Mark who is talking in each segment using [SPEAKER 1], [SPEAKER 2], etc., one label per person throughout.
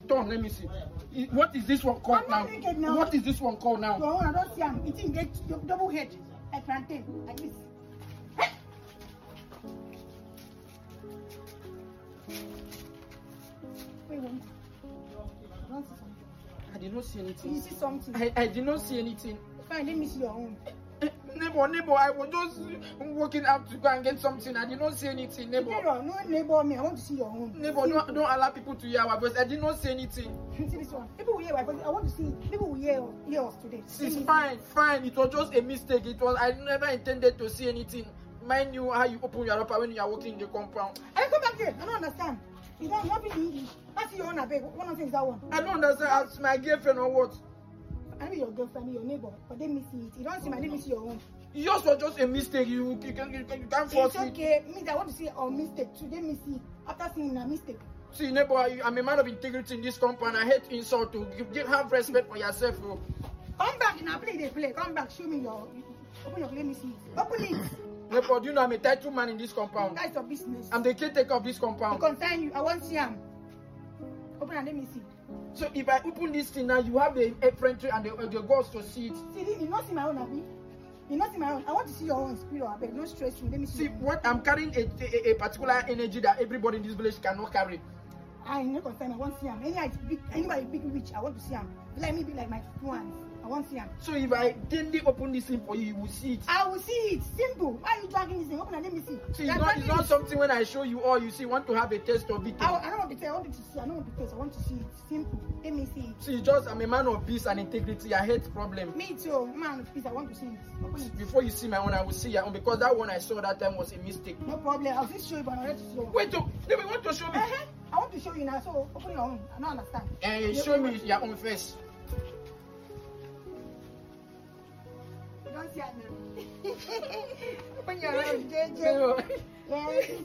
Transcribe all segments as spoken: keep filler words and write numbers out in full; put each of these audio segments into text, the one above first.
[SPEAKER 1] Turn, let me see. What is this one called now? now? What is this one called now?
[SPEAKER 2] Your own, I don't see him. It in get your double head like plantain, like this. Wait, wait. I don't see something.
[SPEAKER 1] I did not see anything.
[SPEAKER 2] You see something?
[SPEAKER 1] I, I did not see anything.
[SPEAKER 2] Fine, let me see your own.
[SPEAKER 1] Neighbor, neighbor, I was just walking out to go and get something. I did not see anything, neighbor.
[SPEAKER 2] Neighbor, no neighbor, me. I want to see your own.
[SPEAKER 1] Neighbor, don't, don't allow people to hear our voice. I did not say anything.
[SPEAKER 2] See this one. People will hear my voice. I want to see. People will hear, hear us today.
[SPEAKER 1] It's fine, fine. It was just a mistake. It was. I never intended to see anything. Mind you, how you open your wrapper when you are walking in the compound.
[SPEAKER 2] I come back here. I don't understand. You don't want me in English. I see your own. I beg. One of things that one.
[SPEAKER 1] I don't understand. As my girlfriend or what?
[SPEAKER 2] I mean your girlfriend, your neighbor, but let me see it. You don't see my. Let me see your own.
[SPEAKER 1] Yours was just a mistake. You you can you, can, you can't force
[SPEAKER 2] it. It's okay. It means I want to see a mistake. So let me see. After seeing a mistake.
[SPEAKER 1] See, neighbor, I'm a man of integrity in this compound. I hate insult. To give, give have respect for yourself. Bro.
[SPEAKER 2] Come back. Now play the play. Come back. Show me your. Open your. Let me see. Open it.
[SPEAKER 1] Neighbor, do you know I'm a title man in this compound?
[SPEAKER 2] That's your business.
[SPEAKER 1] I'm the caretaker of this compound.
[SPEAKER 2] I concern you. I want to see him. Open and let me see.
[SPEAKER 1] So if I open this thing now, you have the apron and the, the girls to see it.
[SPEAKER 2] See, you not see my own, Abby. You not see my own. I want to see your own spirit, Abby. Don't stress you. Let me see.
[SPEAKER 1] See what I'm carrying a, a, a particular energy that everybody in this village cannot carry.
[SPEAKER 2] I ain't no concern. I want to see him. Any big, anybody big rich, I want to see him. Let me be like my ones. I want to see him.
[SPEAKER 1] So if I gently open this thing for you, you will see it.
[SPEAKER 2] I will see it. Simple. Why are you dragging this thing? Open and let me see.
[SPEAKER 1] See, it's not, it's not something when I show you all you see. Want to have a taste of it.
[SPEAKER 2] I, I don't want to taste. I want to see. I don't want to taste. I want to see it. Simple. Let me see it.
[SPEAKER 1] See, just I'm a man of peace and integrity. I hate problem.
[SPEAKER 2] Me too. Man of peace. I want to see it. Open it.
[SPEAKER 1] Before you see my own, I will see your own because that one I saw that time was a mistake.
[SPEAKER 2] No problem. I'll just show you, but I'm ready to show.
[SPEAKER 1] Wait, to, let me want to show me.
[SPEAKER 2] Uh-huh. I want to show you now. So open your own. I don't understand.
[SPEAKER 1] Eh, uh, show me your own face.
[SPEAKER 2] Don't see it now. Open your own, J J. Yes.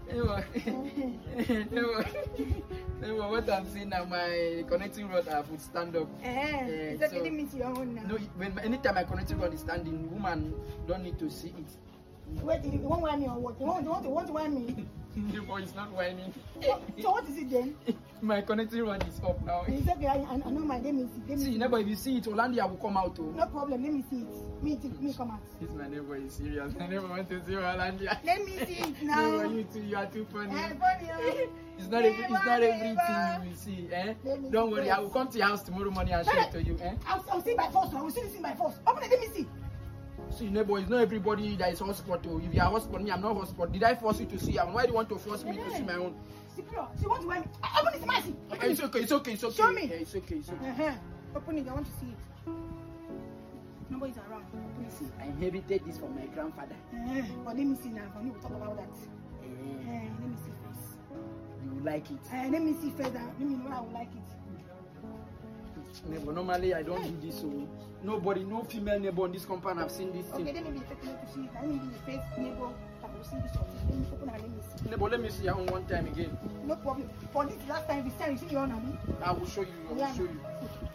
[SPEAKER 1] No, what I'm saying now, my connecting rod I would stand up.
[SPEAKER 2] Uh, uh, it's okay, so, let me see your own now.
[SPEAKER 1] No, when anytime my connecting rod is standing, woman don't need to see it.
[SPEAKER 2] Wait, you want to whine me or what? You want, you want to want to whine me?
[SPEAKER 1] The boy is not whining.
[SPEAKER 2] So what is it then?
[SPEAKER 1] My connecting rod is up now.
[SPEAKER 2] It's okay, I, I know my name is. Let me
[SPEAKER 1] see,
[SPEAKER 2] see.
[SPEAKER 1] Neighbor, if you see it, Olandia will come out too.
[SPEAKER 2] No problem, let me see it. Me, me come out.
[SPEAKER 1] This my neighbor is serious. I never want to see Olandia.
[SPEAKER 2] Let me see it now.
[SPEAKER 1] Neighbor, you too, you are too funny.
[SPEAKER 2] I'm funny.
[SPEAKER 1] It's not, every, it's not everything you will see, eh? Don't worry, I will come to your house tomorrow morning and show it to you, eh?
[SPEAKER 2] I'll, I'll see by force, I will see this thing by force. Open it, let me see.
[SPEAKER 1] See, neighbor, it's not everybody that is hotspot. If you are hotspot, me, I'm not hotspot. Did I force you to see? Why do you want to force me yeah. to see my own?
[SPEAKER 2] Secure. So you want to wear me? Open it, mercy.
[SPEAKER 1] It's okay, it's okay, it's okay.
[SPEAKER 2] Show me.
[SPEAKER 1] Yeah, it's okay, it's okay.
[SPEAKER 2] Uh-huh. Open it, I want to see it. Nobody's around. Open it.
[SPEAKER 1] See, I inherited this from my grandfather.
[SPEAKER 2] Uh, but let me see now. For me, we'll talk about that. Uh, uh, let me see first.
[SPEAKER 1] You will like it.
[SPEAKER 2] Uh, let me see first. Uh, let me know how I will like it.
[SPEAKER 1] Neighbor, normally I don't do this, so nobody, no female neighbor in this compound have seen this
[SPEAKER 2] okay,
[SPEAKER 1] thing.
[SPEAKER 2] Okay, let me be taking to see it. Let me be the first neighbor that will see this one. Let me open and let me see.
[SPEAKER 1] Neighbor, let me see your own one time again.
[SPEAKER 2] No problem. For this last time, this time you see your own, Abby.
[SPEAKER 1] I will show you. I will yeah. show you.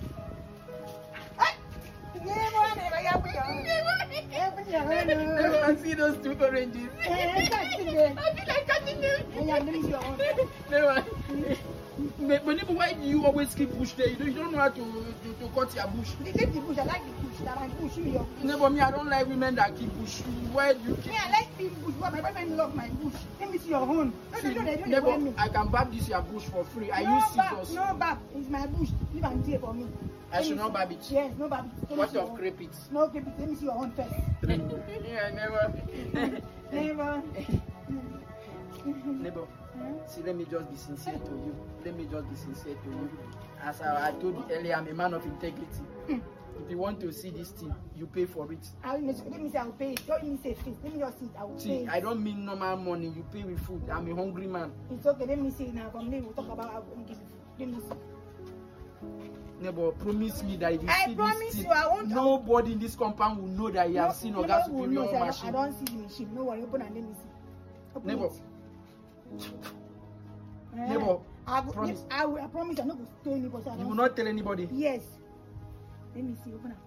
[SPEAKER 2] Neighbor, neighbor, you open your own. Open your own.
[SPEAKER 1] Neighbor, I see those two oranges.
[SPEAKER 2] I
[SPEAKER 1] feel like cutting them.
[SPEAKER 2] Yeah, let me see your own.
[SPEAKER 1] Neighbor. But, but neighbor, why do you always keep bush there? You don't, you don't know how to, to, to cut your bush.
[SPEAKER 2] Leave the bush. I like the bush. That I bush. You your bush.
[SPEAKER 1] Neighbor, me, I don't like women that keep bush. Why do you keep?
[SPEAKER 2] Me, I like the bush. But my boyfriend love my bush. Let me see your own. No,
[SPEAKER 1] see,
[SPEAKER 2] no, no, no,
[SPEAKER 1] neighbor,
[SPEAKER 2] me.
[SPEAKER 1] I can barb this your bush for free. I
[SPEAKER 2] no
[SPEAKER 1] use scissors.
[SPEAKER 2] No bab. It's my bush. Leave and tear for me.
[SPEAKER 1] I let should not barb it.
[SPEAKER 2] Yes, no barb it.
[SPEAKER 1] What of crepe it?
[SPEAKER 2] No crepe it. Let me see your own first.
[SPEAKER 1] Yeah, never.
[SPEAKER 2] Never.
[SPEAKER 1] Neighbor, huh? See, let me just be sincere to you. Let me just be sincere to you. As I, I told you earlier, I'm a man of integrity. Mm. If you want to see this thing, you pay for it.
[SPEAKER 2] I will, let me say I will pay it. Don't let me say face. Let me just see it. I will
[SPEAKER 1] see,
[SPEAKER 2] pay it.
[SPEAKER 1] I don't mean normal money. You pay with food. I'm a hungry man.
[SPEAKER 2] It's okay. Let me see it now. From there, we'll talk about how I'm giving food. Let me see.
[SPEAKER 1] Neighbor, promise me that if you
[SPEAKER 2] I
[SPEAKER 1] see
[SPEAKER 2] promise
[SPEAKER 1] this thing,
[SPEAKER 2] you, I won't.
[SPEAKER 1] Nobody in this compound will know that you no, have seen Oga Superior
[SPEAKER 2] know,
[SPEAKER 1] machine.
[SPEAKER 2] I don't see the machine. No worry. Open and let me see. Open
[SPEAKER 1] Neighbor.
[SPEAKER 2] It.
[SPEAKER 1] Neighbor,
[SPEAKER 2] I, go,
[SPEAKER 1] promise.
[SPEAKER 2] I, will, I promise I'm not going to tell anybody.
[SPEAKER 1] You will not tell anybody?
[SPEAKER 2] Yes. Let me see. Open up.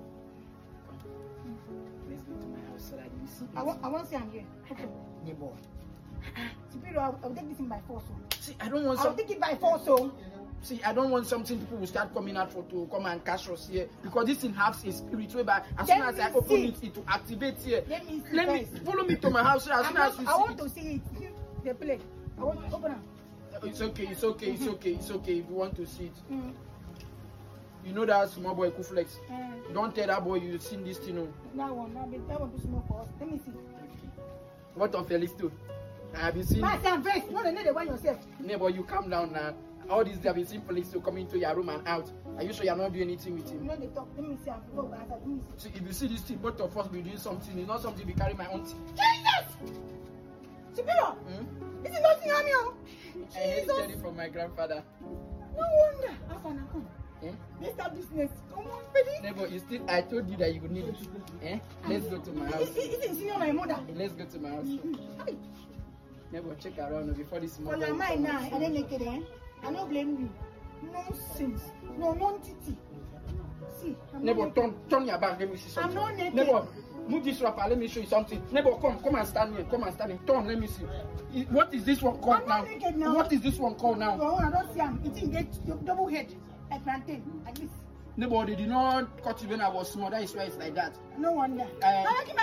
[SPEAKER 1] Let's go to my house so that you see.
[SPEAKER 2] I want, I want to see I'm here. Okay.
[SPEAKER 1] Neighbor.
[SPEAKER 2] Superior, I'll, I'll take this in by force. So.
[SPEAKER 1] See, I don't want
[SPEAKER 2] I'll
[SPEAKER 1] some...
[SPEAKER 2] take it by force. So.
[SPEAKER 1] See, I don't want something people will start coming out for to come and catch us here because this thing has a spirit whereby as soon as I open it, it will activate here.
[SPEAKER 2] Let me see.
[SPEAKER 1] Let me follow me to my house here as soon as you see
[SPEAKER 2] I want
[SPEAKER 1] it.
[SPEAKER 2] to see it. The plate. I want to open it.
[SPEAKER 1] It's okay, it's okay, it's okay, it's okay if you want to see it.
[SPEAKER 2] Mm.
[SPEAKER 1] You know that small boy Kuflex.
[SPEAKER 2] Mm.
[SPEAKER 1] Don't tell that boy you've seen this thing. No.
[SPEAKER 2] That one, that, bit, that one too small for us. Let me see.
[SPEAKER 1] What of Felisto? Have you seen?
[SPEAKER 2] Master and face. No, no, the one yourself.
[SPEAKER 1] Neighbor, you calm down now. All these have been seen Felisto coming to your room and out. Are you sure you're not doing anything with
[SPEAKER 2] You
[SPEAKER 1] him?
[SPEAKER 2] know they talk. Let me see. I'm go back. Let me see.
[SPEAKER 1] See, if you see this thing, both of us be doing something. It's not something we carry my own thing.
[SPEAKER 2] Jesus! Superior!
[SPEAKER 1] Hmm?
[SPEAKER 2] This is nothing, Amio.
[SPEAKER 1] I inherited it from my grandfather.
[SPEAKER 2] No wonder. Afana, come.
[SPEAKER 1] Eh?
[SPEAKER 2] Let's start business. Come on, baby.
[SPEAKER 1] Neighbor, you still, I told you that you would need it. Eh? Let's go to my house.
[SPEAKER 2] Is it senior my mother?
[SPEAKER 1] Let's go to my house.
[SPEAKER 2] Hey,
[SPEAKER 1] Neighbor, check around before this
[SPEAKER 2] for
[SPEAKER 1] morning.
[SPEAKER 2] your mind now, I don't make it, eh? I don't blame you. Nonsense. No, non-titty. See, I'm
[SPEAKER 1] Neighbor,
[SPEAKER 2] not
[SPEAKER 1] turn, turn your back. Let me see
[SPEAKER 2] I'm
[SPEAKER 1] something.
[SPEAKER 2] not naked.
[SPEAKER 1] Neighbor, move this wrapper. Let me show you something. Neighbor, come, come and stand here. Come and stand here. Turn. Let me see. I- What is this one called
[SPEAKER 2] I'm
[SPEAKER 1] now?
[SPEAKER 2] not naked now.
[SPEAKER 1] What is this one called now?
[SPEAKER 2] Your own, I don't see him. It didn't get double head like plantain, like this.
[SPEAKER 1] Neighbor, they did not cut you when I was small. That is why it's like that.
[SPEAKER 2] No wonder.
[SPEAKER 1] Uh,
[SPEAKER 2] I like him